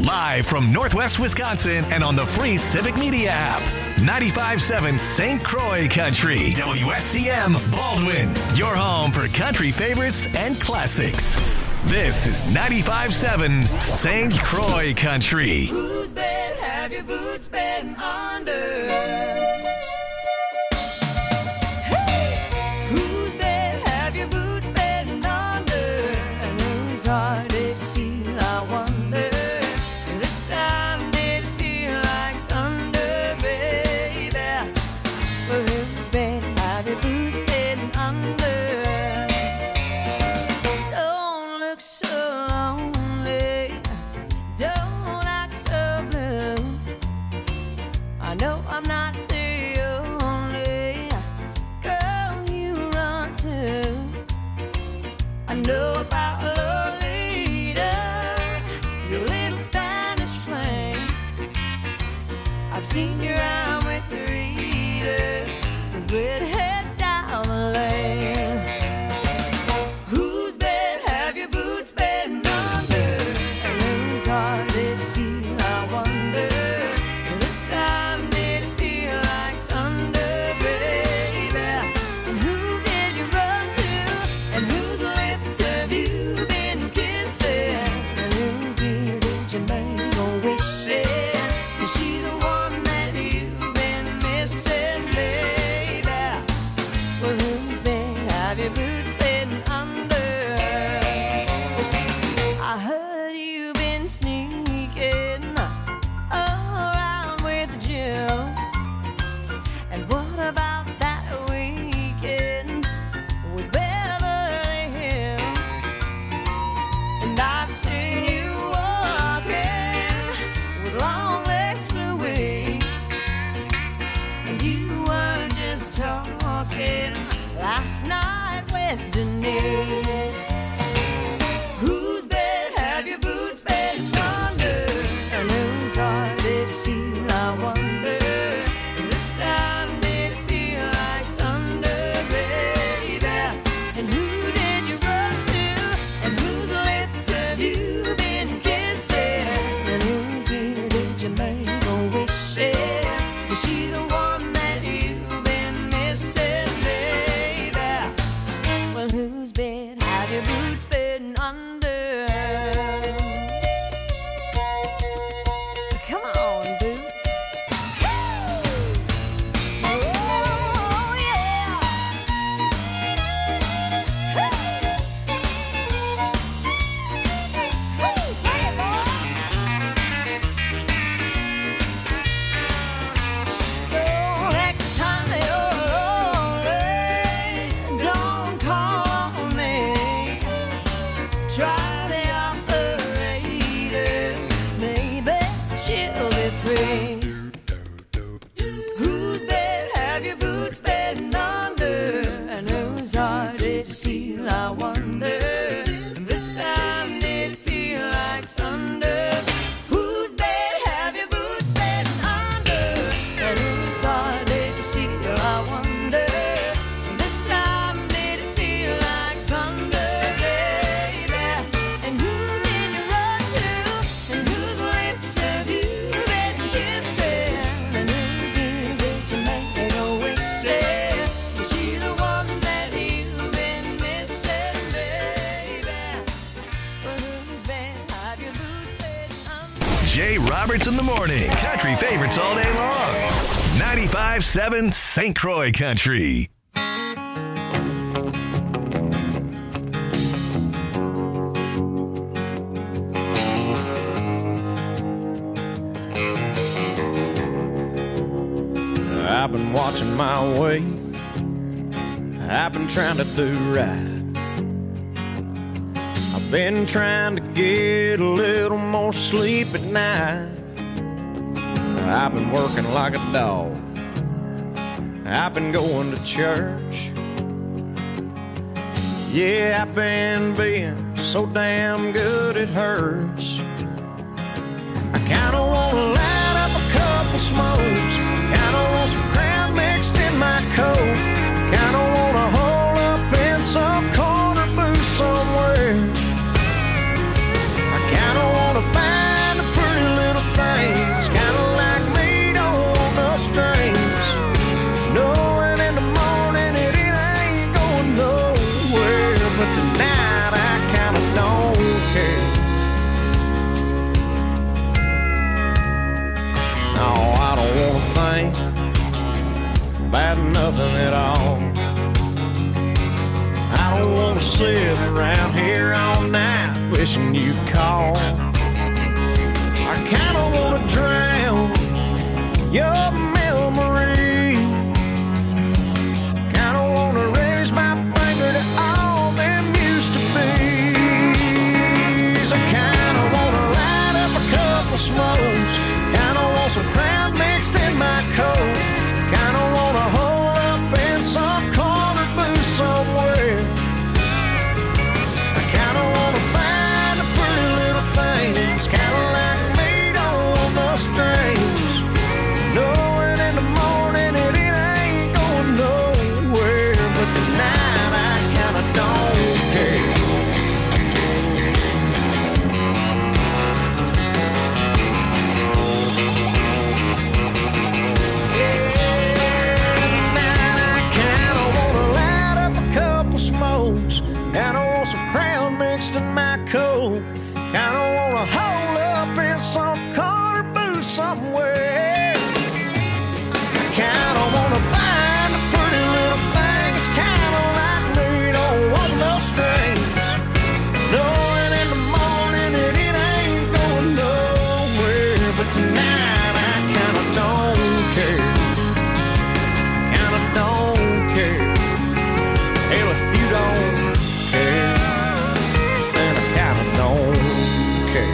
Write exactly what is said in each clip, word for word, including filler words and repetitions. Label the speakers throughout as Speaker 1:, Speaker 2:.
Speaker 1: Live from Northwest Wisconsin and on the free Civic Media app. ninety-five point seven Saint Croix Country. W S C M Baldwin. Your home for country favorites and classics. This is ninety-five point seven Saint Croix Country.
Speaker 2: Whose bed have your boots been under?
Speaker 3: Seen you around with the reader, the redhead down the lane. Whose bed have your boots been under? And whose heart did you see? I wonder. This time did it feel like thunder, baby? And who did you run to? And whose lips have you been kissing? And whose ear did you make a wish in? Is she the one? Last night with Denise. Whose bed have your boots been under? And whose heart did you see? I wonder. This time did it feel like thunder, baby? And who did you run to? And whose lips have you been kissing? And whose ear did you make a wish in? Is she the one that you've been missing? Whose bed have your boots been under? Come on, boots. Oh, yeah. Hey, boys. So next time you're lonely, don't call. Try the operator, maybe she'll be free. Whose bed have your boots been under? And whose heart did you steal? I wonder. And this time did it feel like thunder? Whose bed have your boots been under? And whose heart did you steal? I wonder. This time did it feel like thunder?
Speaker 1: Jay Roberts in the morning. Country favorites all day long. ninety-five point seven Saint Croix Country.
Speaker 4: I've been watching my weight. I've been trying to do right. I've been trying to get a little more sleep at night. I've been working like a dog. I've been going to church. Yeah, I've been being so damn good it hurts. I kinda wanna light up a couple smokes. Kinda want some crab mixed in my coat. Kinda wanna hole up in some corner booth somewhere. I kinda wanna find a pretty about nothing at all. I don't wanna sit around here all night wishing you'd call. I kinda wanna drown your memory. Kinda wanna raise my finger to all them used to be's. I kinda wanna light up a couple smokes. Kinda want some crowd mixed in my coat. Kinda wanna hole up in some corner booth somewhere. I kinda wanna find a pretty little thing that's kinda like me, don't want no strings. Knowing in the morning that it ain't going nowhere. But tonight I kinda don't care. Kinda want some Crown mixed in my coat. Kinda wanna hole up in some corner booth somewhere. Kinda wanna find a pretty little thing that's kinda like me, don't want no strings. Knowing in the morning that it ain't going nowhere. But tonight I kinda don't care. Kinda don't care. Hell, if you don't care, then I kinda don't care.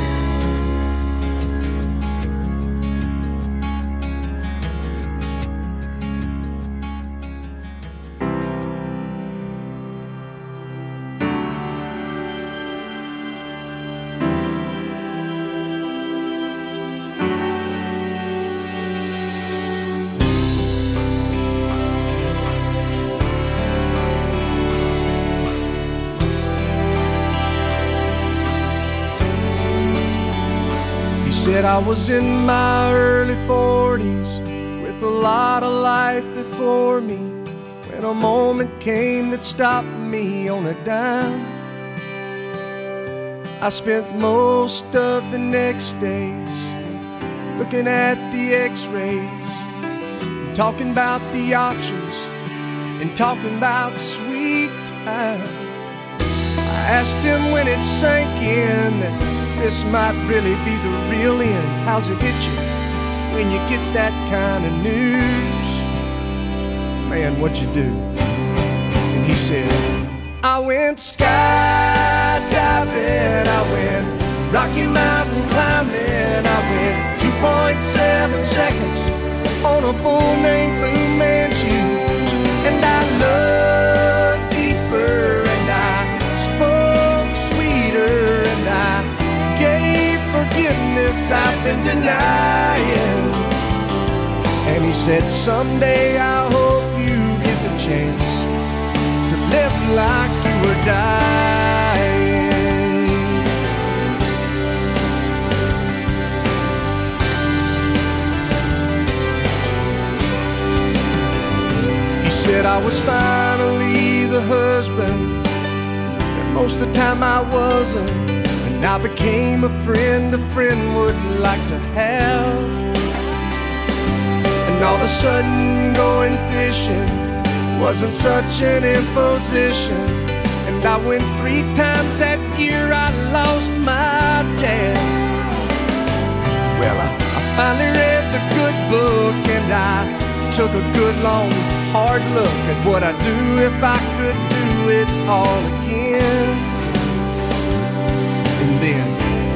Speaker 5: Said I was in my early forties with a lot of life before me, when a moment came that stopped me on a dime. I spent most of the next days looking at the x-rays, talking about the options and talking about sweet time. I asked him when it sank in that this might really be the real end. How's it hit you when you get that kind of news? Man, what'd you do? And he said, I went skydiving, I went Rocky Mountain climbing, I went two point seven seconds on a bull named Fu Manchu. And I looked deeper and I spoke sweeter and I gave forgiveness I've been denying. And he said, someday I hope you get the chance to live like you were dying. He said I was finally the husband that most of the time I wasn't. And I became a friend a friend would like to have. And all of a sudden going fishing wasn't such an imposition. And I went three times that year, I lost my dad. Well, I, I finally read the good book and I took a good long hard look at what I'd do if I could do it all again. And then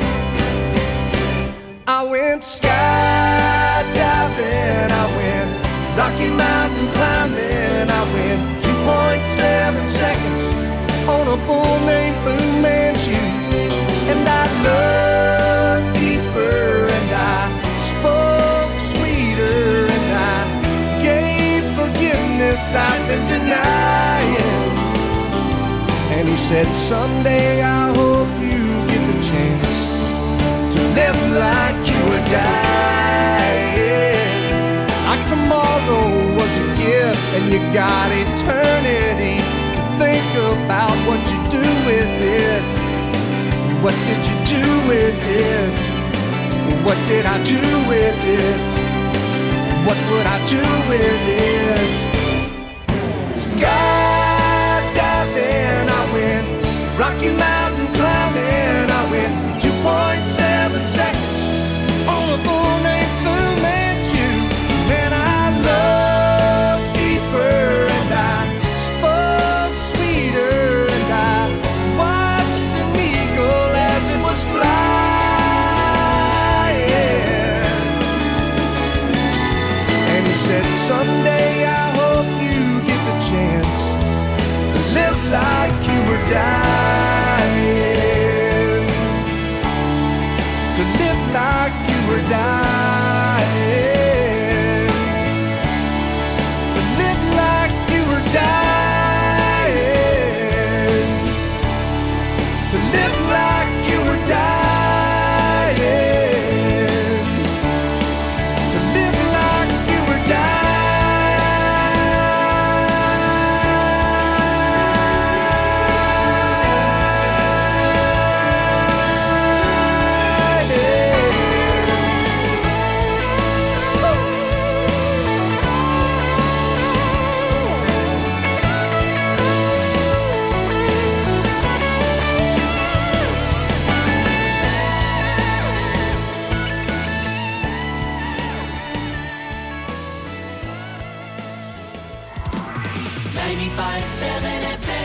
Speaker 5: I went skydiving, I went Rocky Mountain climbing, I went two point seven seconds on a bull named Fu Manchu. And I looked deeper and I spoke sweeter and I gave forgiveness I've been denying. And he said, someday I hope you get the chance to live like you were dying. Like tomorrow was a gift and you got eternity to think about what you do with it. What did you do with it? What did I do with it? what would I do with it? Skydiving, I went Rocky Mountain climbing, I went two point seven seconds on a bull named Fu Manchu. Man, I loved deeper and I spoke sweeter and I watched an eagle as it was flying. And he said, someday I hope you get the chance to live like you were dying, to live like you were dying, to live like you were dying, to live like you were dying, to live like you were dying.
Speaker 3: ninety-five point seven F M.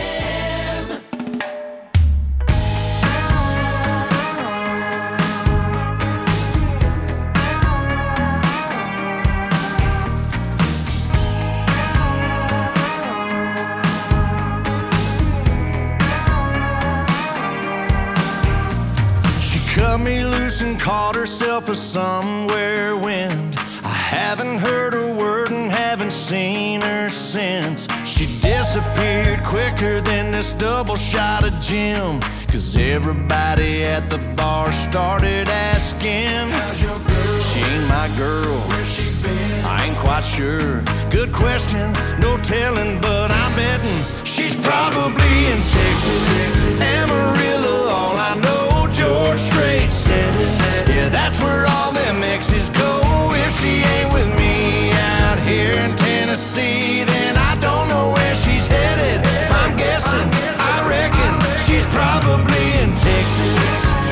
Speaker 4: She cut me loose and caught herself a somewhere wind. I haven't heard a word and haven't seen her since. She disappeared quicker than this double shot of gin, 'cause everybody at the bar started asking, how's your girl? She ain't my girl. Where's she been? I ain't quite sure. Good question, no telling, but I'm betting she's probably in Texas, Amarillo. All I know, George Strait said it. Yeah, that's where all them exes go. If she ain't with me out here in Tennessee, then I don't know where she's headed. If I'm guessing, I reckon she's probably in Texas.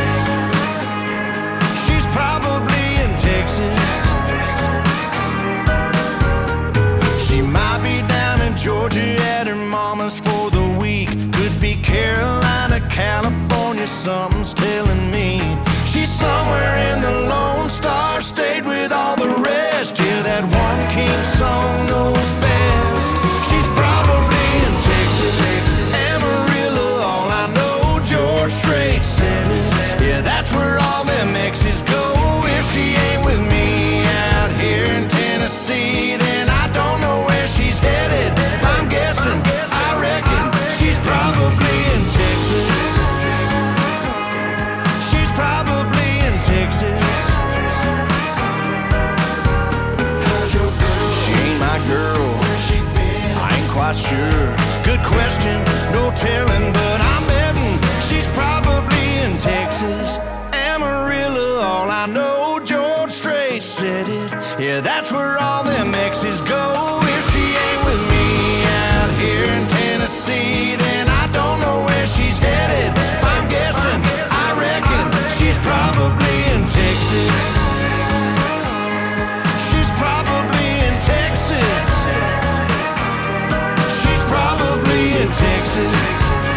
Speaker 4: She's probably in Texas. She might be down in Georgia at her mama's for the week. Could be Carolina, California, something's telling me. She's somewhere in the Lone Star State with all the rest. Yeah, that one king song knows best. She's probably in Texas, Amarillo. All I know, George Strait said it. Yeah, that's where all them exes go. If she ain't with me out here in Tennessee, then I don't know where she's headed. If I'm guessing, I reckon she's probably in Texas. She's probably in Texas. How's your girl? She ain't my girl. Where's she been? I ain't quite sure. Good question, no telling, but I'm betting she's probably in Texas, Amarillo. All I know, George Strait said it. Yeah, that's where all them exes go. If she ain't with me out here in Tennessee, then I don't know where she's headed. If I'm guessing, I reckon she's probably in Texas. She's probably in Texas. She's probably in Texas.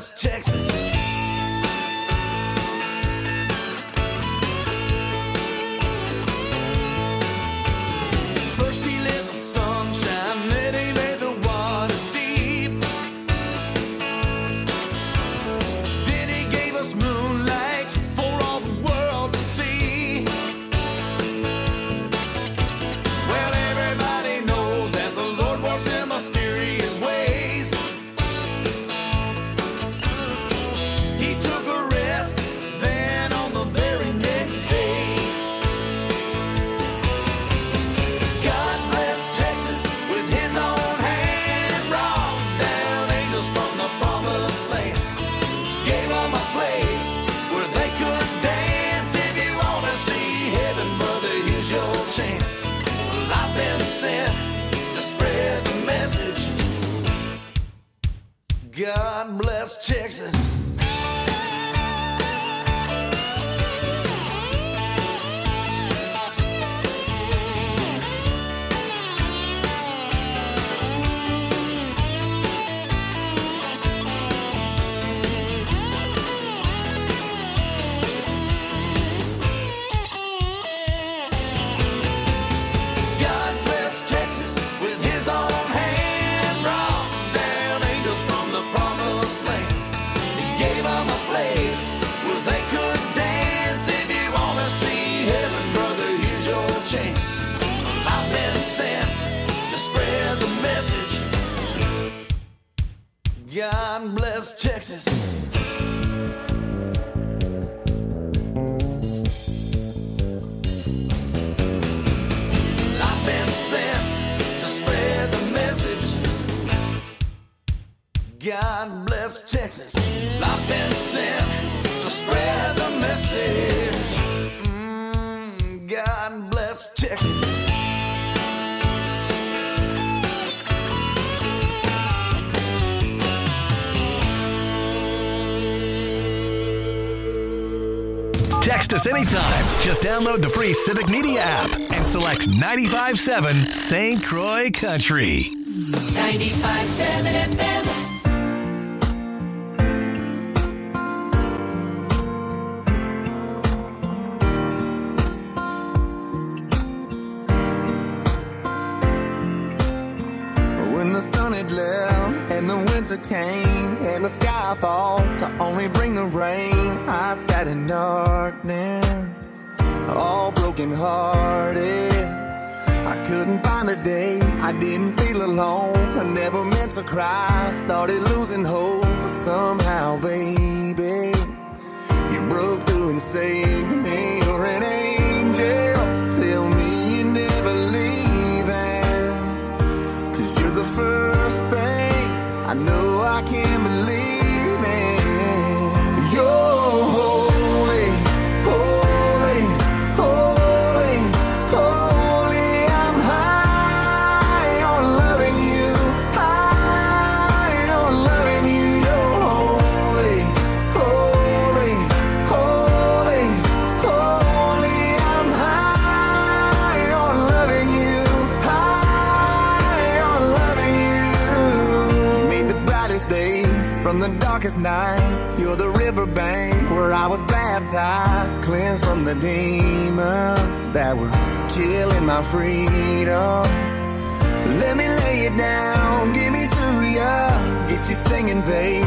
Speaker 5: bless Texas. First he lit the sunshine, then he made the waters deep. Then he gave us moonlight for all the world to see. Well, everybody knows that the Lord works in mysterious ways. He took a rest, then on the very next day, God bless Texas with his own hand, brought down angels from the promised land, gave them a place where they could dance. If you want to see heaven, brother, here's your chance. Well, I've been sent to spread the message. God bless Texas. God bless Texas with his own hand, brought down angels from the promised land. He gave them a place where they could dance. If you want to see heaven, brother, here's your chance. Well, I've been sent to spread the message. God bless Texas. I've been sent to spread the message. God bless Texas. I've been sent to spread the message. Mm, God bless Texas.
Speaker 1: Text us anytime. Just download the free Civic Media app and select ninety-five point seven Saint Croix Country.
Speaker 3: ninety-five point seven F M.
Speaker 6: When the sun had left and the winter came and the sky fall to only bring the rain, I sat in darkness, all broken hearted. I couldn't find a day, I didn't feel alone. I never meant to cry, started losing hope, but somehow, baby, you broke through and saved me. You're an angel, tell me you're never leaving, 'cause you're the first thing I know I can believe in. You're holy, holy, holy, holy. I'm high on loving you, high on loving you. You're holy, holy, holy, holy. I'm high on loving you, high on loving you. You made the brightest days from the darkest nights. You're the riverbank where I was baptized, cleansed from the demons that were killing my freedom. Let me lay it down, give me to ya, get you singing, babe.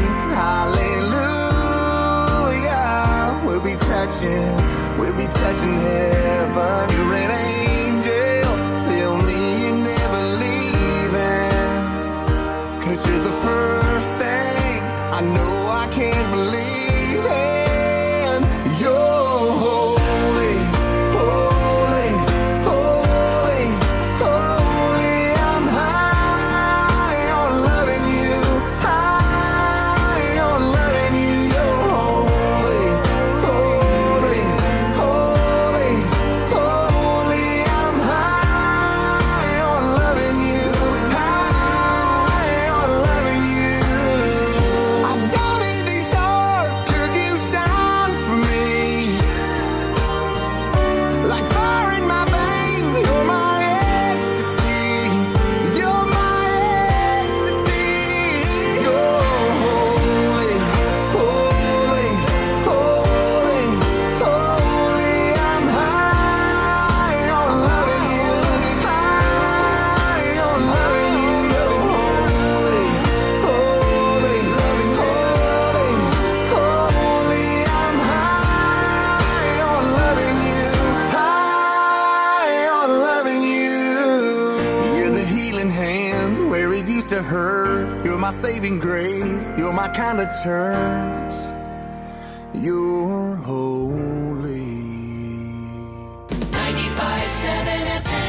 Speaker 6: Hallelujah. We'll be touching, we'll be touching heaven. You're an angel, tell me you're never leaving, 'cause you're the first thing I know I can't believe in. You're holy, holy, holy, holy. I'm high on loving you, high on loving you. You're holy, holy, holy, my saving grace. You're my kind of church. You're holy.
Speaker 2: ninety-five seven F M.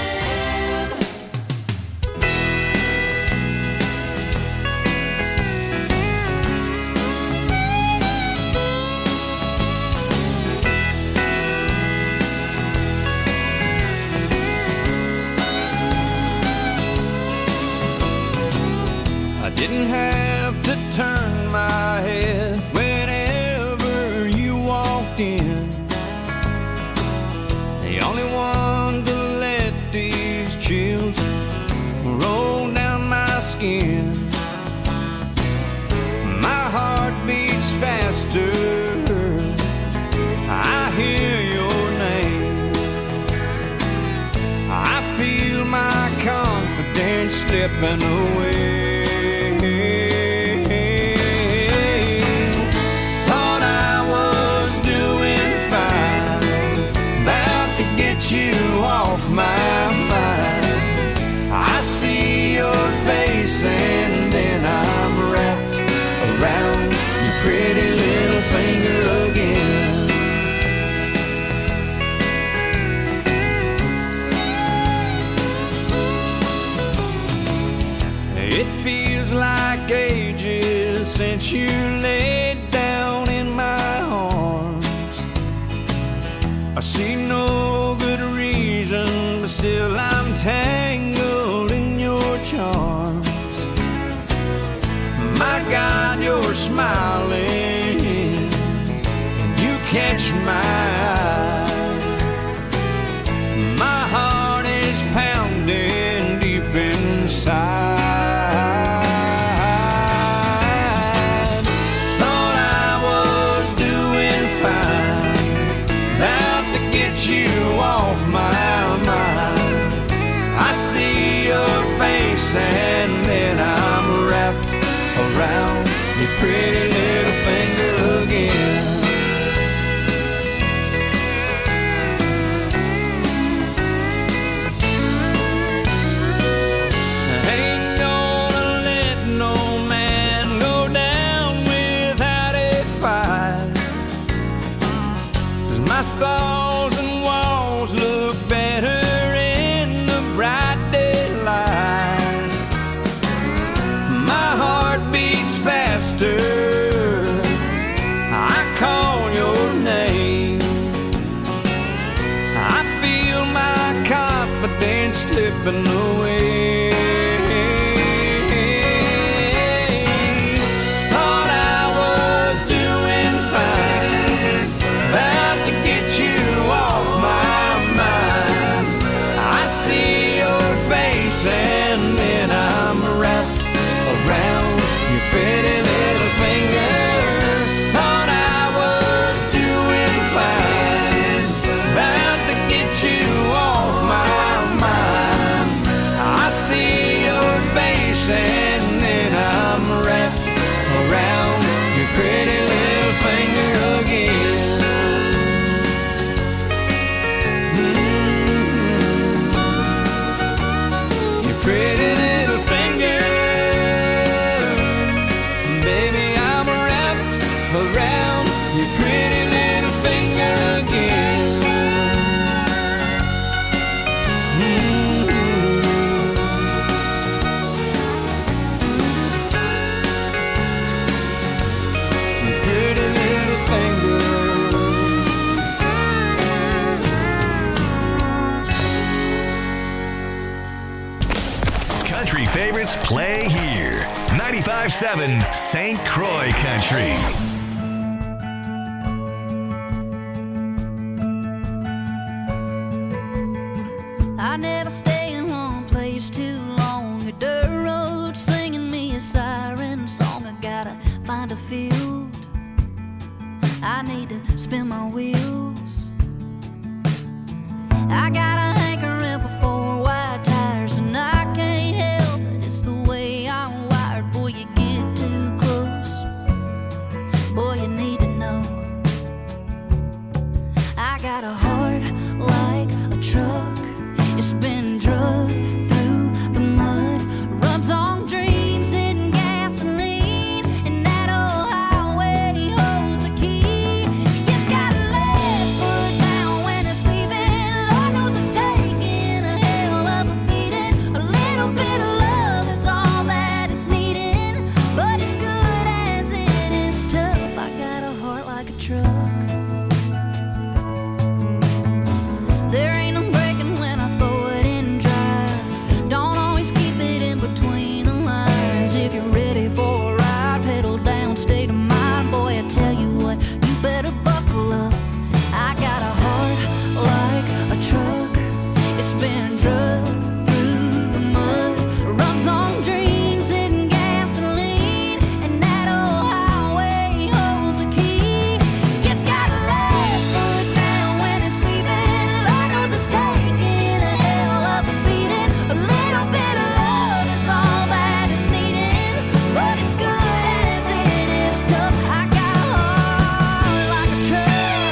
Speaker 5: I didn't have to turn my head whenever you walked in. The only one to let these chills roll down my skin. My heart beats faster, I hear your name. I feel my confidence slipping away. Off my mind, I see your face and then I'm wrapped around your pretty little finger again. It feels like ages since you laid down in my arms. I see no good reason, but still I'm tangled in your charms. My God, you're smiling, and you catch my eye. My heart is pounding deep inside. Thought I was doing fine, about to get you off my mind. I see your face and then I'm wrapped around your pretty little finger again. I ain't gonna let no man go down without a fight, 'cause my stalls and walls look better in the bright daylight. My heart beats faster, I call your name. I feel my confidence slipping away. Thought I was doing fine, about to get you off my mind. I see your face and then I'm wrapped around your pretty little finger. Thought I was doing fine, about to get you off my mind. I see your face and then I'm wrapped around your pretty little finger again. Pretty little finger, baby, I'm wrapped around your pretty little finger again. Mm-hmm. Your pretty little finger.
Speaker 1: Country favorites play here. ninety-five seven Saint Croix Country.
Speaker 3: I never stay in one place too long. A dirt road singing me a siren song. I gotta find a field, I need to spin my wheels. I got a hankering for four wide tires, and I can't help it, it's the way I'm wired. Boy, you get too close, boy, you need to know. I got a heart like a truck, it's been drugged through the mud, runs on dreams and gas and
Speaker 7: truck. There ain't no breaking when I throw it in drive. Don't always keep it in between the lines. If you're ready for a ride, pedal down, state of mind. Boy, I tell you what, you better buckle up. I got a heart like a truck. It's been drugged through the mud. Runs on dreams and gasoline, and that old highway holds a key. It's got a left foot down when it's leaving. Lord knows it's taking a hell of a beating. A little bit of love is all that it's needing, but it's good as it is tough. I got a heart like a truck.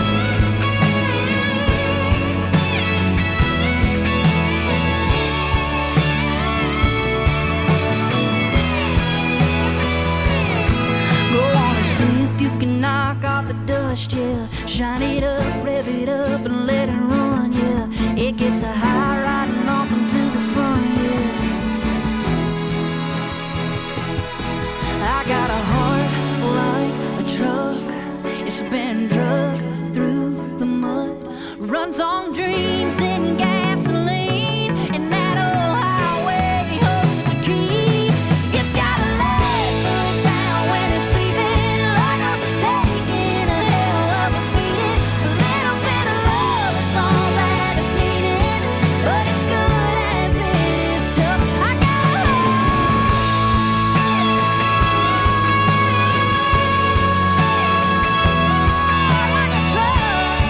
Speaker 7: Go on and see if you can knock off the dust, yeah. Shine it up, rev it up, and let it run, yeah. It gets a high riding off into the sun, yeah. I got a heart like a truck. It's been drugged through the mud. Runs on dreams and gasoline, and that old highway holds a key. It's got a left foot down when it's leaving. Lord knows it's taking a hell of a beating. A little bit of love is all that it's needing, but it's good as it is tough. I got a heart like a truck.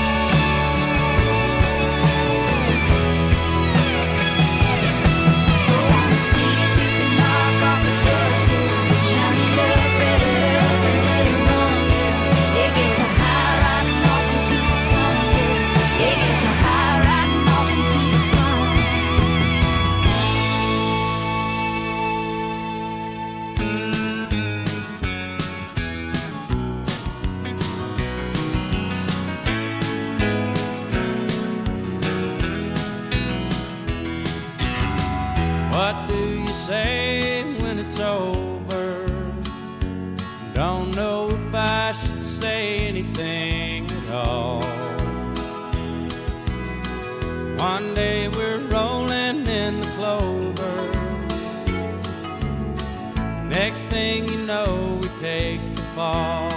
Speaker 7: Go on and see if you can knock off the dust, yeah. Shine it up, rev it up, and let it run, yeah. It gets a high riding off into the sun, yeah. It gets a high riding off into the sun.
Speaker 8: What do you say when it's over? Don't know if I should say anything at all. One day we're rolling in the clover. Next thing you know, we take the fall.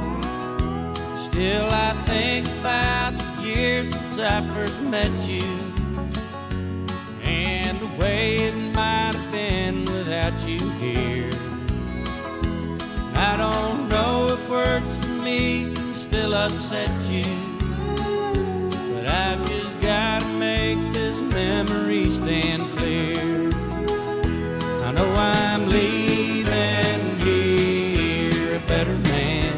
Speaker 8: Still I think about the years since I first met you, and the way it might have been without you here. I don't know if words for me can still upset you, but I've just gotta make this memory stand clear. I know I'm leaving here a better man,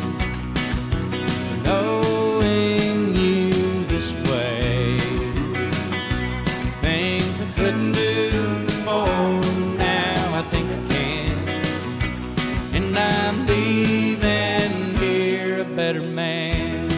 Speaker 8: knowing you this way. Things I couldn't do before, now I think I can. And I'm leaving here a better man.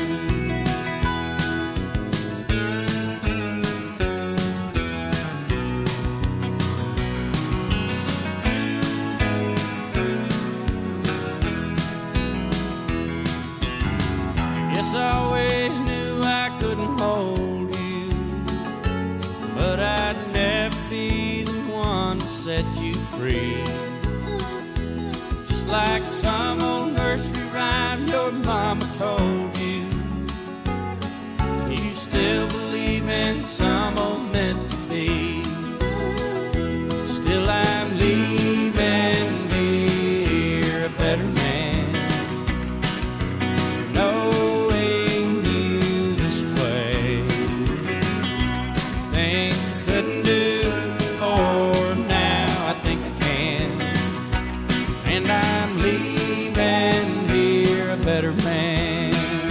Speaker 8: Guess I always knew I couldn't hold you, but I'd never be the one to set you free. Just like some old nursery rhyme your mama told you, you still believe in some old meant to be. Still I'm leaving here a better man, knowing you this way. Things I couldn't do before, now I think I can. And I'm leaving here a better man.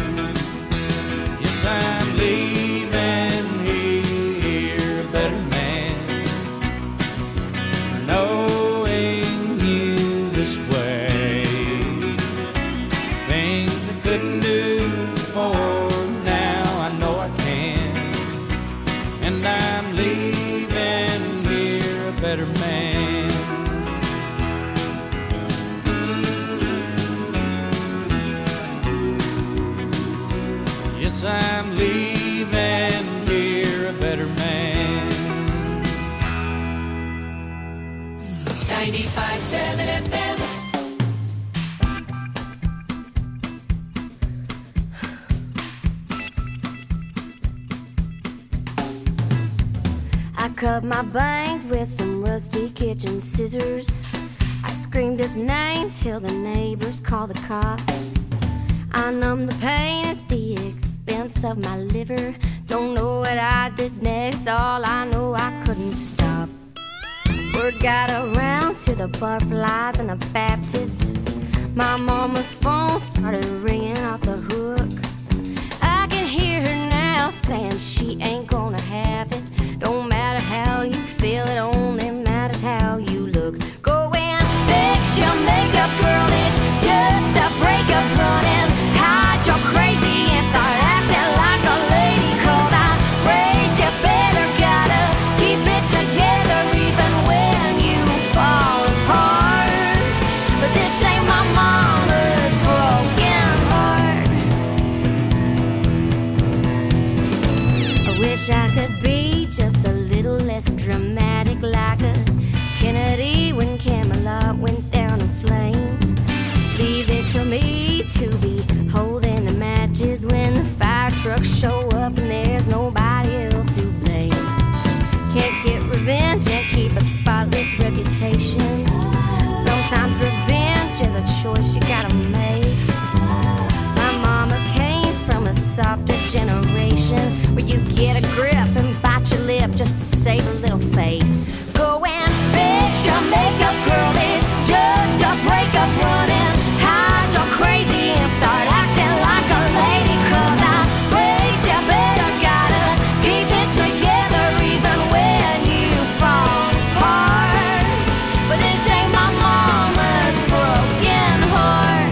Speaker 8: Yes, I'm leaving here a better man, knowing you this way. Things I couldn't do before, now I know I can. And I'm leaving here a better man.
Speaker 9: I cut my bangs with some rusty kitchen scissors. I screamed his name till the neighbors called the cops. I numbed the pain at the expense of my liver. Don't know what I did next, all I know I couldn't stop. Word got around to the butterflies and the Baptist. My mama's phone started ringing off the hook. I can hear her now saying she ain't gonna have it. Don't matter how you feel, it only matters how you look. Go and fix your makeup, girl, it's just a breakup. Running, hide your crazy and start acting like a lady. Cause I raised you better, gotta keep it together even when you fall apart. But this ain't my mama's broken heart. I wish I could be just a little less dramatic, like a Kennedy when Camelot went down in flames. Leave it to me to be holding the matches when the fire trucks show up and there's nobody else to blame. Can't get revenge and keep a spotless reputation. Sometimes revenge is a choice you gotta make. My mama came from a softer generation where you get a grip and bite your lip just to save a little face. Go and fix your makeup, girl, it's just a breakup. Running, hide your crazy and start acting like a lady. Cause I raised you better, gotta keep it together even when you fall apart. But this ain't my mama's broken heart.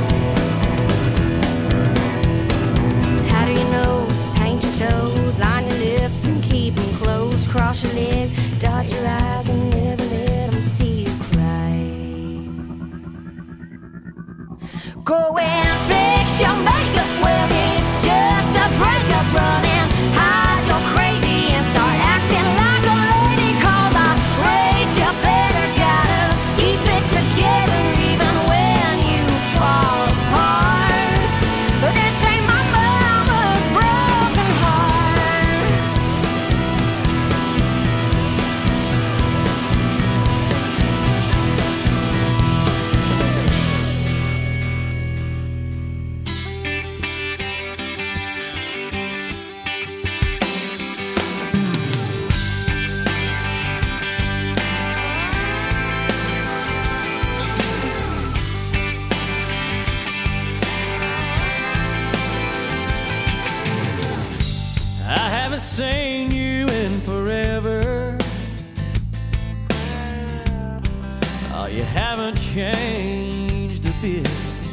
Speaker 9: Powder your nose, paint your toes, line your lips and keep them closed. Cross your legs, dot your eyes and never let them see you cry. Go and fix your makeup, well it's just a breakup. Running, hide your crazy and start acting like a lady. Cause I raised you better, gotta keep it together even when you fall apart. But this ain't my mama's broken heart.
Speaker 8: I haven't seen you in forever. Oh, you haven't changed a bit.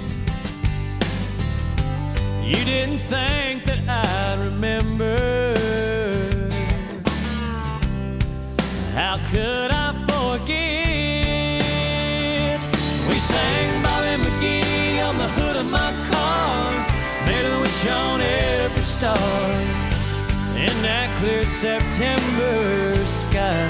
Speaker 8: You didn't think that I'd remember. How could I forget? We sang Bobby McGee on the hood of my car, made a wish on every star in that clear September sky.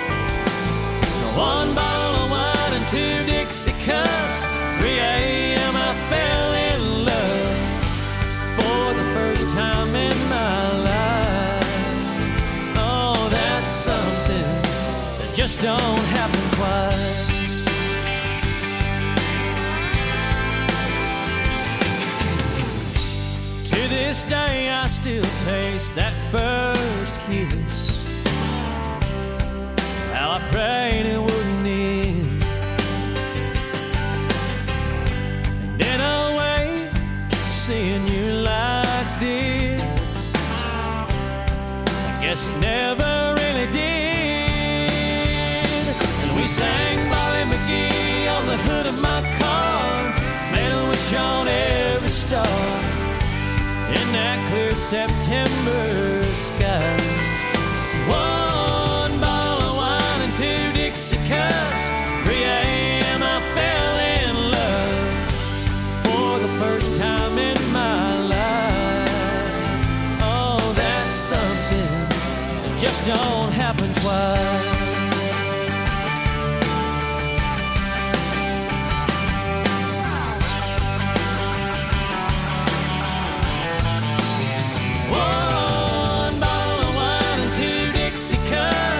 Speaker 8: One bottle of wine and two Dixie cups. three a.m. I fell in love for the first time in my life. Oh, that's something that just don't happen twice. To this day I still taste that first kiss. How I prayed it wouldn't end. And in a way, seeing you like this, I guess it never really did. And we sang Bobby McGee on the hood of my car, made a wish on every star in that clear September sky. One bottle of wine and two Dixie cups. three a.m. I fell in love for the first time in my life. Oh, that's something that just don't happen twice. One bottle of wine and two Dixie cups.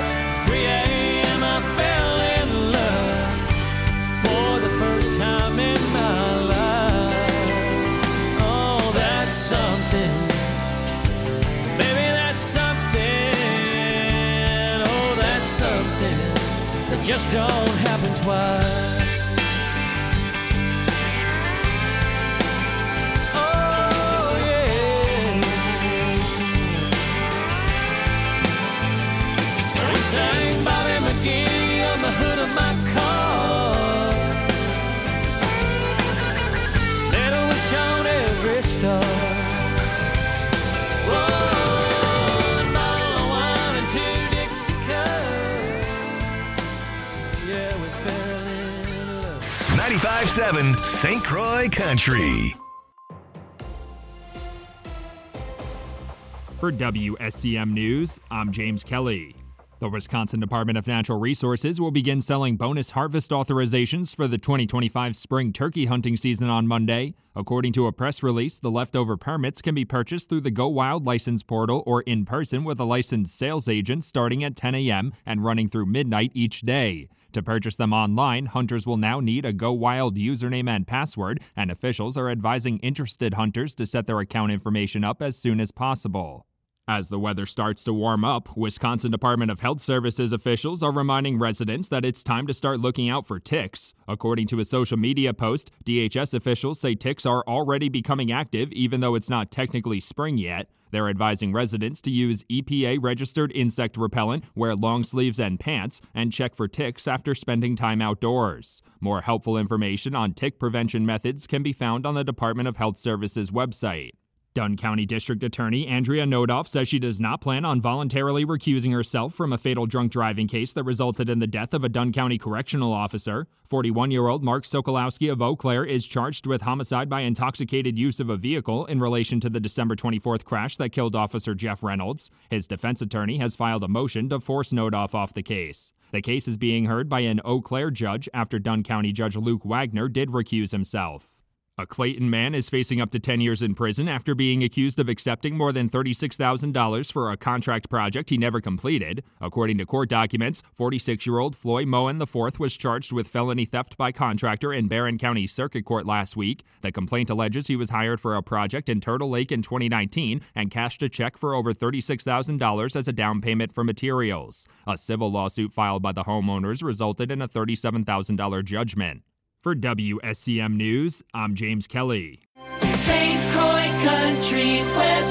Speaker 8: just don't happen twice. Oh, yeah. We sang Bobby McGee on the hood of my car. Little wish on every star. One bottle of wine and two Dixie cups. Yeah, we fell in love.
Speaker 1: ninety-five point seven Saint Croix Country.
Speaker 10: For W S C M News, I'm James Kelly. The Wisconsin Department of Natural Resources will begin selling bonus harvest authorizations for the twenty twenty-five spring turkey hunting season on Monday. According to a press release, the leftover permits can be purchased through the Go Wild license portal or in person with a licensed sales agent starting at ten a.m. and running through midnight each day. To purchase them online, hunters will now need a Go Wild username and password, and officials are advising interested hunters to set their account information up as soon as possible. As the weather starts to warm up, Wisconsin Department of Health Services officials are reminding residents that it's time to start looking out for ticks. According to a social media post, D H S officials say ticks are already becoming active even though it's not technically spring yet. They're advising residents to use E P A-registered insect repellent, wear long sleeves and pants, and check for ticks after spending time outdoors. More helpful information on tick prevention methods can be found on the Department of Health Services website. Dunn County District Attorney Andrea Nodoff says she does not plan on voluntarily recusing herself from a fatal drunk driving case that resulted in the death of a Dunn County correctional officer. forty-one-year-old Mark Sokolowski of Eau Claire is charged with homicide by intoxicated use of a vehicle in relation to the December twenty-fourth crash that killed Officer Jeff Reynolds. His defense attorney has filed a motion to force Nodoff off the case. The case is being heard by an Eau Claire judge after Dunn County Judge Luke Wagner did recuse himself. A Clayton man is facing up to ten years in prison after being accused of accepting more than thirty-six thousand dollars for a contract project he never completed. According to court documents, forty-six-year-old Floyd Moen the fourth was charged with felony theft by contractor in Barron County Circuit Court last week. The complaint alleges he was hired for a project in Turtle Lake in twenty nineteen and cashed a check for over thirty-six thousand dollars as a down payment for materials. A civil lawsuit filed by the homeowners resulted in a thirty-seven thousand dollars judgment. For W S C M News, I'm James Kelly.
Speaker 2: Saint Croix Country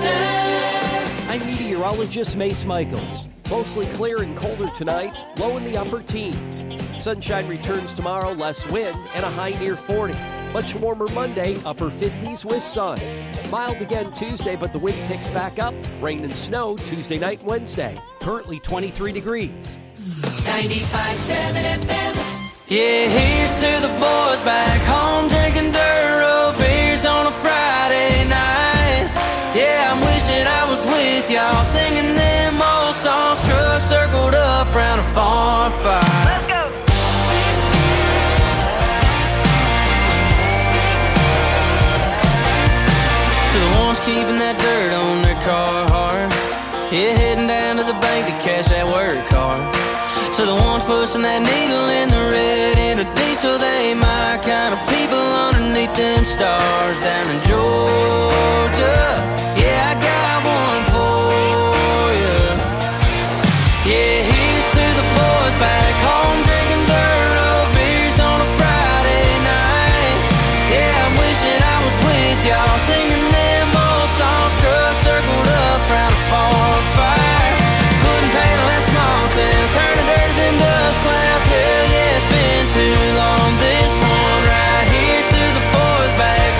Speaker 2: weather.
Speaker 5: I'm meteorologist Mace Michaels. Mostly clear and colder tonight, low in the upper teens. Sunshine returns tomorrow, less wind, and a high near forty. Much warmer Monday, upper fifties with sun. Mild again Tuesday, but the wind picks back up. Rain and snow Tuesday night and Wednesday. Currently twenty-three degrees.
Speaker 2: ninety-five point seven F M.
Speaker 8: Yeah, here's to the boys back home drinking dirt road beers on a Friday night. Yeah, I'm wishing I was with y'all singing them old songs, trucks circled up round a farm fire. Let's go. To the ones keeping that dirt on their car hard. Yeah, heading down to the bank to cash that work card. To the ones pushing that needle in the red in a diesel, they my kind of people underneath them stars down in Georgia. Yeah, I got one for you. Yeah, here's to the boys back home drinking dirt road beers on a Friday night. Yeah, I'm wishing I was with y'all singing them old songs, trucks circled up round a farm fire. Putting paint on that small town, turning dirt to them dust clouds. Hell yeah, it's been too long. This one right here's to the boys back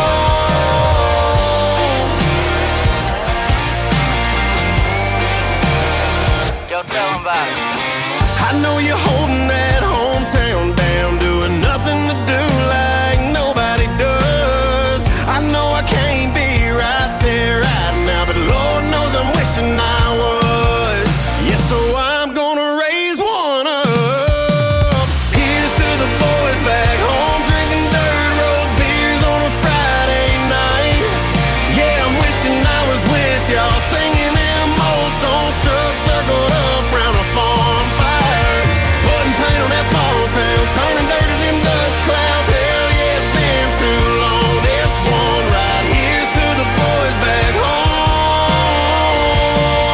Speaker 8: home. Yo, tell them about it.
Speaker 4: I know you're holding that hometown down, doing nothing to do like nobody does. I know I can't be right there right now, but Lord knows I'm wishing I was. Yeah, so I'm gonna raise one up. Here's to the boys back home drinking dirt road beers on a Friday night. Yeah, I'm wishing I was with y'all singing them old songs, trucks circled up round a farm fire. Putting paint on that small town, turning dirt to them dust clouds. Hell yeah, it's been too long. This one right here's to the boys back home.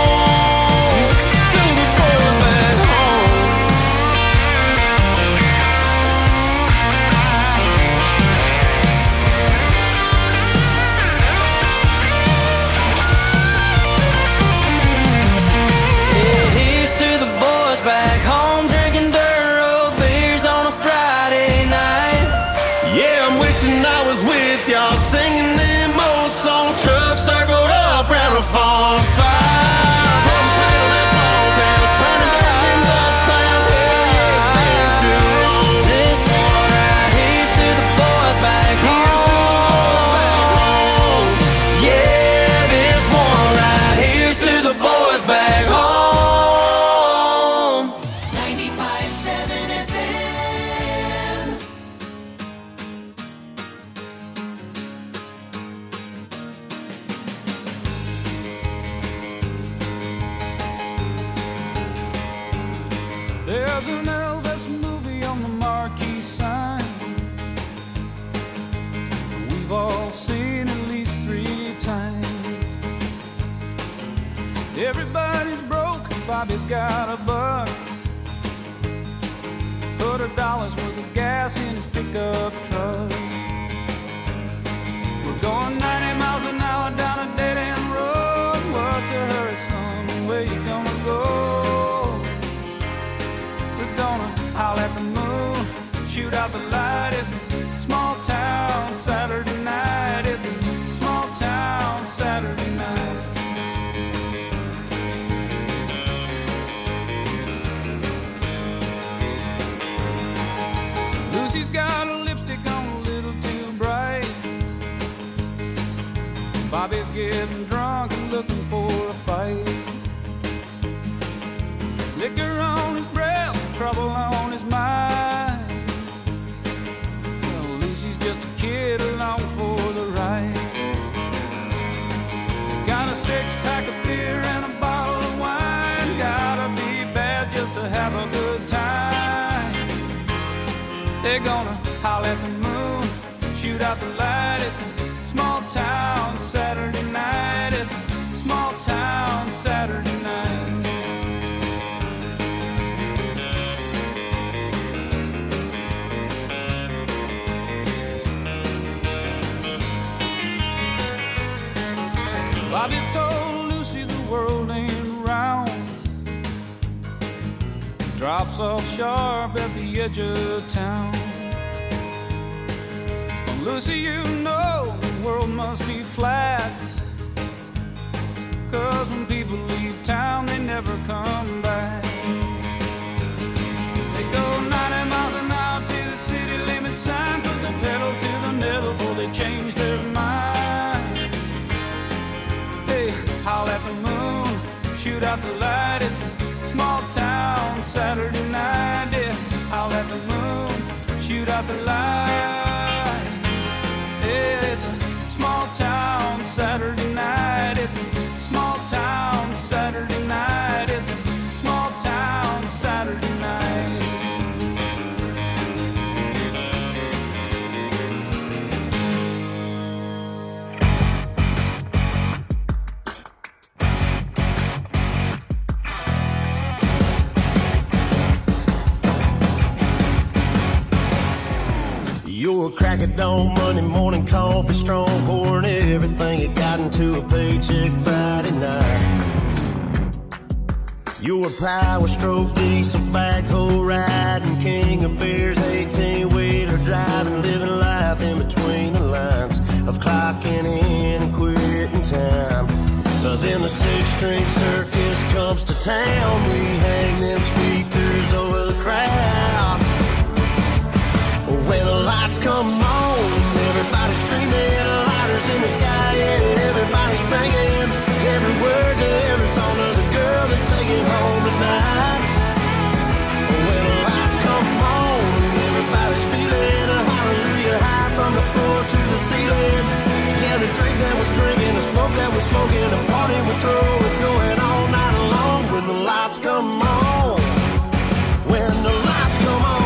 Speaker 5: There's an Elvis movie on the marquee sign. We've all seen at least three times. Everybody's broke, Bobby's got a buck. Put a dollar's worth of gas in his pickup truck. We're going ninety miles an hour down a dead-end road. What's a hurry, son? Where you gonna go? We're gonna howl at the moon, shoot out the light. It's a small town Saturday night. It's a small town Saturday night. Lucy's got a lipstick on a little too bright. Bobby's getting drunk and looking for a fight. Liquor on his breath, trouble on his mind. Well, Lucy's just a kid along for the ride. Got a six-pack of beer and a bottle of wine. Gotta be bad just to have a good time. They're gonna howl at the moon, shoot out the light. It's a small town Saturday night. It's a small town Saturday night. Bobby told Lucy the world ain't round. Drops off sharp at the edge of town. Well, Lucy, you know the world must be flat. Cause when people leave town, they never come back. They go ninety miles an hour to the city limit sign. Put the pedal to the metal before they change their mind. They howl at the moon, shoot out the light. It's a small town Saturday night. Yeah, howl at the moon, shoot out the light. Yeah, it's a small town Saturday night. It's a small town Saturday night. It's a small town Saturday night.
Speaker 4: You're a crack at dawn, Monday morning coffee, strong pouring everything you got into a paycheck Friday night. You're a power stroke, diesel backhoe riding, king of beers, eighteen-wheeler driving, living life in between the lines of clocking in and quitting time. But then the six-string circus comes to town. We hang them speakers over the crowd. When the lights come on, everybody screaming, lighters in the sky, yeah, everybody singing every word to every song of the girl they're taking home tonight. When the lights come on, everybody's feeling a hallelujah high from the floor to the ceiling. Yeah, the drink that we're drinking, the smoke that we're smoking, the party we're throwing, it's going all night long. When the lights come on, when the lights come on.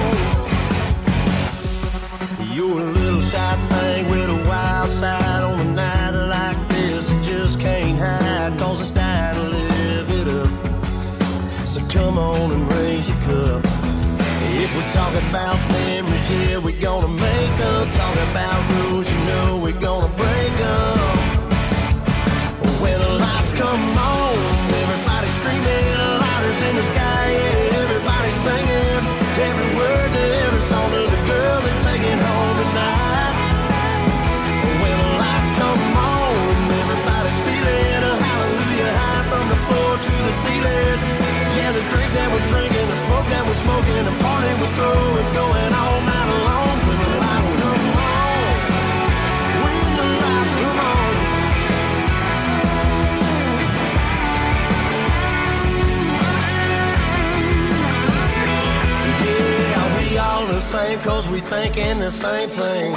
Speaker 4: You're a little shy thing with a wild side. On a night like this, you just can't hide, cause it's time to live it up. So come on and raise your cup. If we're talking about memories, yeah, we're gonna make up. Talking about rules, you know we're gonna break up. When the lights come on, everybody screaming, lighters in the sky, yeah, everybody singing every word to every song of the girl they're taking home tonight. When the lights come on, everybody's feeling a hallelujah high from the floor to the ceiling. Yeah, the drink that we're drinking, the smoke that we're smoking, the party we're throwing, it's going all night long. When the lights come on, when the lights come on. Yeah, we all the same cause we thinking the same thing.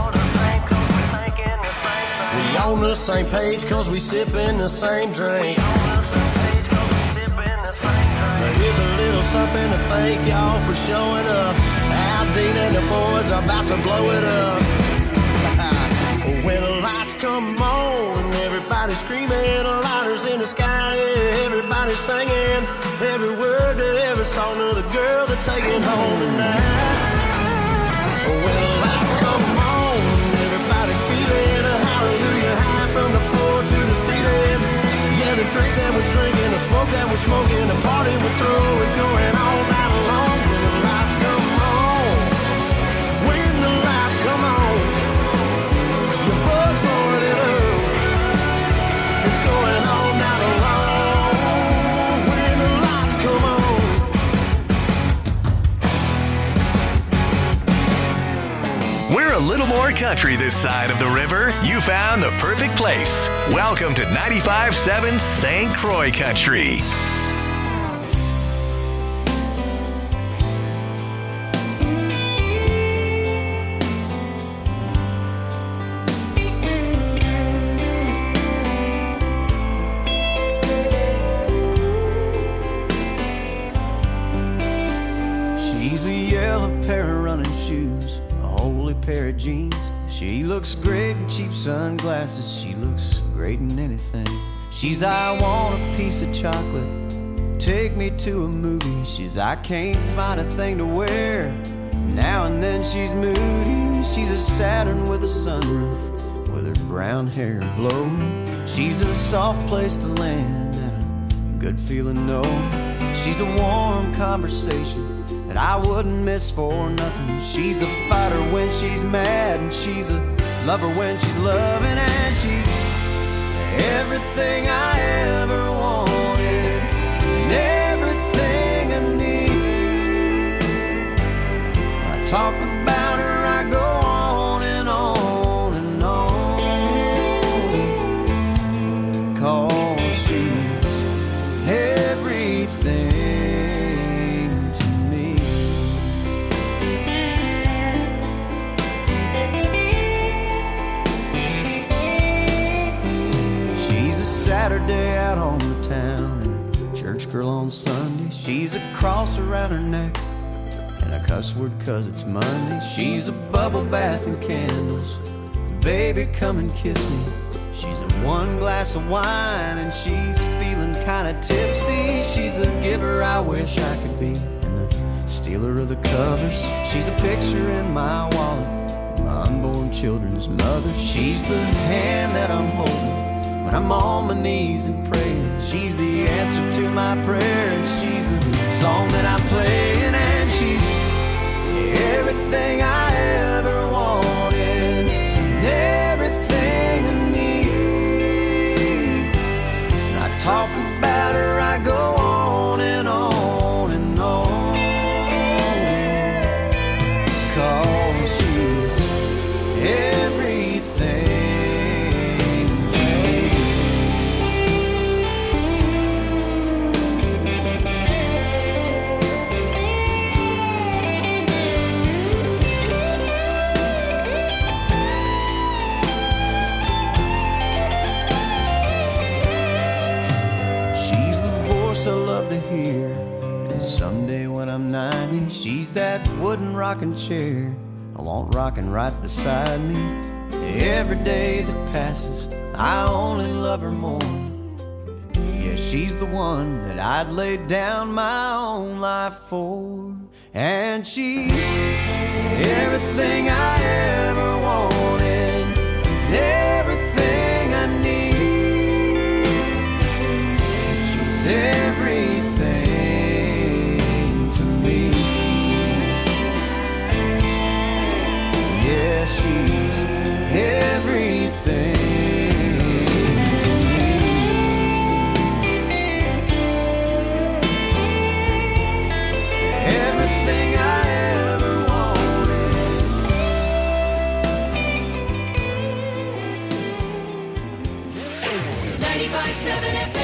Speaker 4: We on the same page cause we sipping the same drink. Now here's a little something to thank y'all for showing up. Al Dean and the boys are about to blow it up. When the lights come on and everybody's screaming, lighters in the sky, yeah, everybody's singing every word to every song of the girl they're taking home tonight. When the lights come on, everybody's feeling a hallelujah high from the floor to the ceiling. Yeah, the drink that we're drinking, the smoke that we're smoking, the party we're through, it's going all night long. When the lights come on, when the lights come on, the buzz more than up, it's going all night long. When the lights come on.
Speaker 1: We're a little more country this side of the river. You found the perfect place. Welcome to ninety-five point seven Saint Croix Country.
Speaker 5: She's a yellow pair of running shoes, a holy pair of jeans. She looks great in cheap sunglasses. She looks great in anything. She's I want a piece of chocolate, take me to a movie. She's I can't find a thing to wear. Now and then she's moody. She's a Saturn with a sunroof, with her brown hair blowing. She's a soft place to land and a good feeling no. She's a warm conversation that I wouldn't miss for nothing. She's a fighter when she's mad, and she's a lover when she's loving, and she's everything I ever wanted and everything I need. When I talk about her, I go on and on and on, 'cause she's everything. Saturday out on the town and a church girl on Sunday. She's a cross around her neck and a cuss word 'cause it's Monday. She's a bubble bath and candles, baby come and kiss me. She's a one glass of wine and she's feeling kinda tipsy. She's the giver I wish I could be and the stealer of the covers. She's a picture in my wallet, my unborn children's mother. She's the hand that I'm holding when I'm on my knees and praying. She's the answer to my prayer, and she's the song that I'm playing, and she's everything I ever wanted and everything I need. When I talk about her, I go on and on and on, 'cause she's everything. I love to hear, and someday when I'm ninety, she's that wooden rocking chair I want rocking right beside me. Every day that passes, I only love her more. Yeah, she's the one that I'd lay down my own life for, and she's everything I ever wanted, everything I need. She's everything to me. Yeah, she's everything to me. Everything I ever wanted.
Speaker 2: ninety-five point seven F M.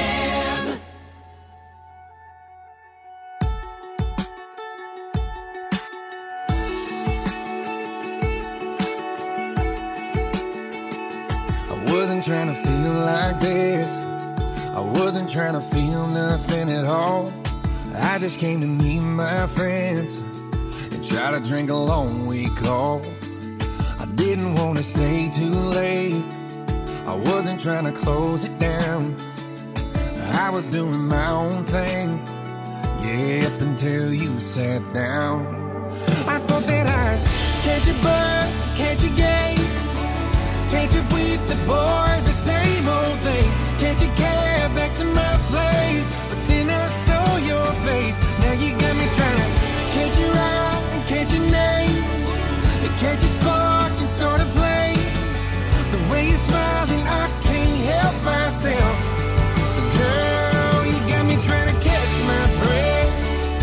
Speaker 11: Wasn't trying to feel like this. I wasn't trying to feel nothing at all.
Speaker 6: I just came to meet my friends and try to drink a long week off. I didn't want to stay too late. I wasn't trying to close it down. I was doing my own thing, yeah, up until you sat down. I thought that I'd catch a buzz, catch a game, catch up with the boys, the same old thing. Catch a cab back to my place, but then I saw your face. Now you got me trying to catch your eye and catch your name, and catch a spark and start a flame. The way you're smiling, I can't help myself. But girl, you got me trying to catch my breath.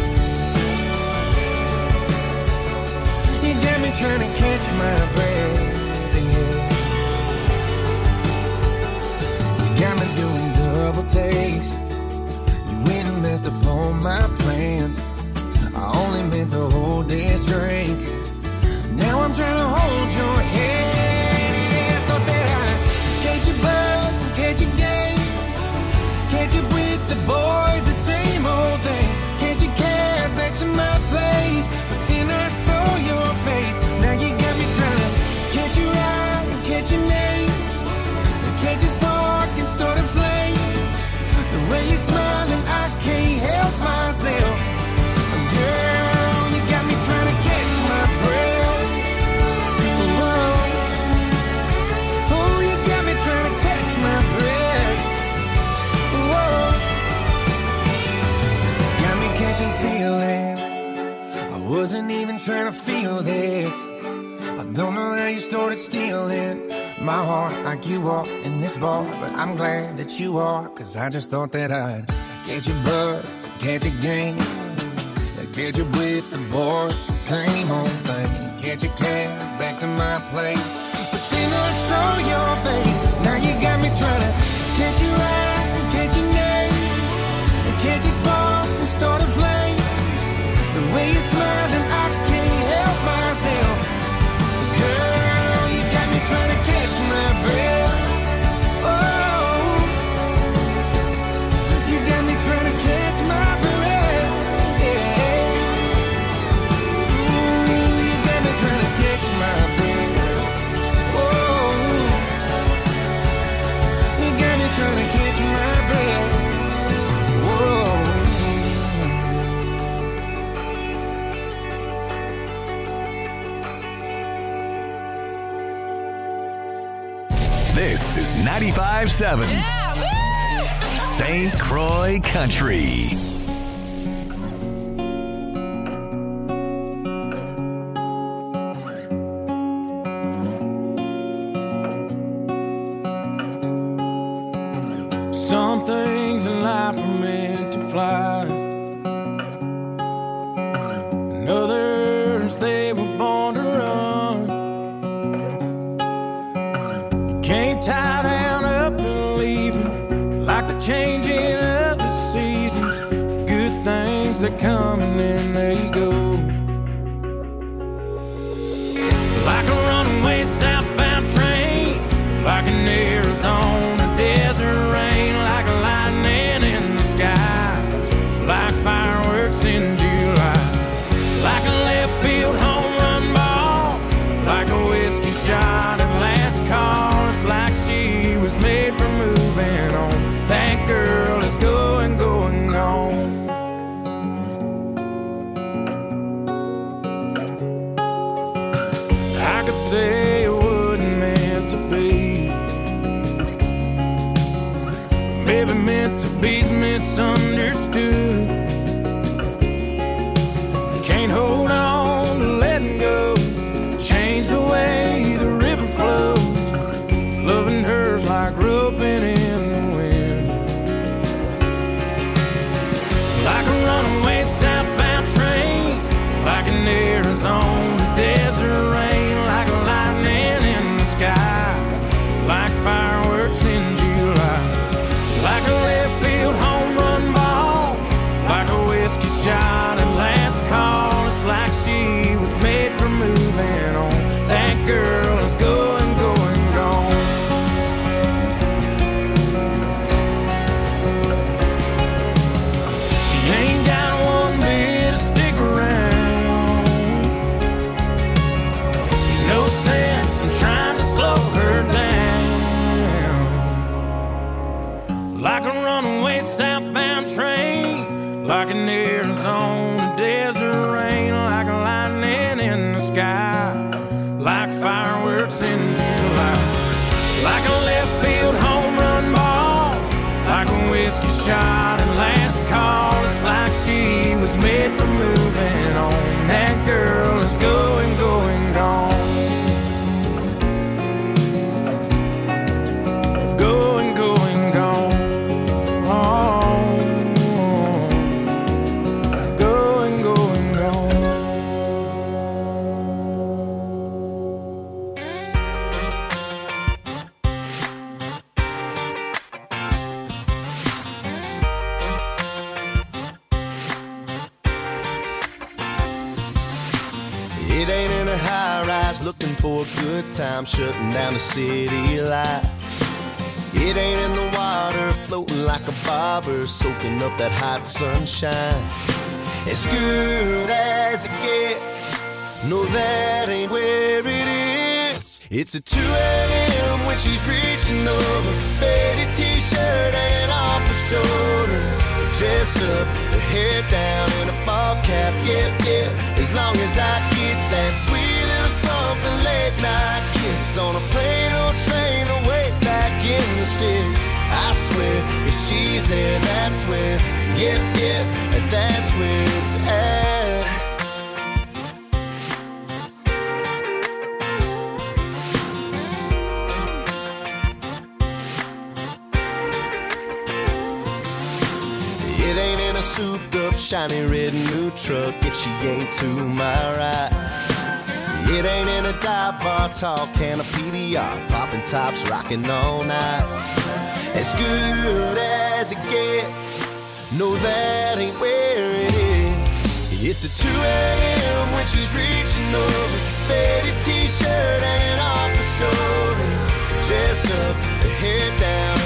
Speaker 6: You got me trying to catch my breath, yeah. You got me doing double takes. You went and messed up all my plans. I only meant to hold this drink. Now I'm trying to hold your hand. Yeah, I thought that I'd catch a buzz and catch a game, catch up with the boys, the same old thing. Catch a cab back to my place, but then I saw your face. Now you got me trying to catch your eye and catch your name, and catch a spark and start a flame. The way you're smiling, I can't help myself. Girl, you got me trying to catch my breath. Whoa. Oh, you got me trying to catch my breath. Whoa. Got me catching feelings. I wasn't even trying to feel this. I don't know how you started stealing my heart like you are in this bar, but I'm glad that you are, cause I just thought that I'd catch a buzz, catch a game, catch up with the boys, the same old thing. Catch a cab back to my place, but then I saw your face. Now you got me trying to catch your eye and catch your name, and catch a spark and start a flame. The way you're smiling, I can't help myself. Girl, you got me trying to catch my breath. Oh, you got me trying to catch my breath. Yeah. Ooh, you got me trying to catch my breath. Oh, you got me trying to catch my breath. Whoa.
Speaker 1: This is ninety-five seven Saint Croix Country.
Speaker 5: Some things in life are meant to fly, and others they were born to run. You can't tie down up and leave them, like the changing of the seasons. Good things that come and then they go, like a runaway southbound train, like an Arizona desert rain, like a lightning in the sky, like fireworks in July, like a left field home run ball, like a whiskey shot at last call. It's like she was made for moving on. That girl is going, going on. I could say it wasn't meant to be, maybe meant to be's misunderstood. Can't hold on to letting go, change the way the river flows. Loving her's like roping in the wind, like a runaway southbound train, like an Arizona desert rain, like a lightning in the sky, like fireworks in July, like a left field home run ball, like a whiskey shot at last call. It's like she
Speaker 4: like a runaway southbound train, like an Arizona desert rain, like a lightning in the sky, like fireworks in July, like a left field home run ball, like a whiskey shot and last call. It's like she was made for moving on. That girl is going, going, gone. Going, going, gone. Going, going, gone. It ain't in a high rise looking for a good time, shutting down the city lights. It ain't in the water floating like a bobber, soaking up that hot sunshine. As good as it gets, no, that ain't where it is. It's at two a.m. when she's reaching over, faded t-shirt and off her shoulder, dressed up, her hair down in a ball cap, yeah, yeah. As long as I get that sweet little something late night kiss on a plane or train away back in the sticks. I swear, if she's there, that's where, yeah, yeah, that's where it's at. It ain't in a souped up, shiny red new truck if she ain't to my right. It ain't in a dive bar, tall can of P D R, popping tops, rocking all night. As good as it gets, no, that ain't where it is. It's at two a.m. when she's reaching over, faded t-shirt and off her shoulder, dressed up, her hair down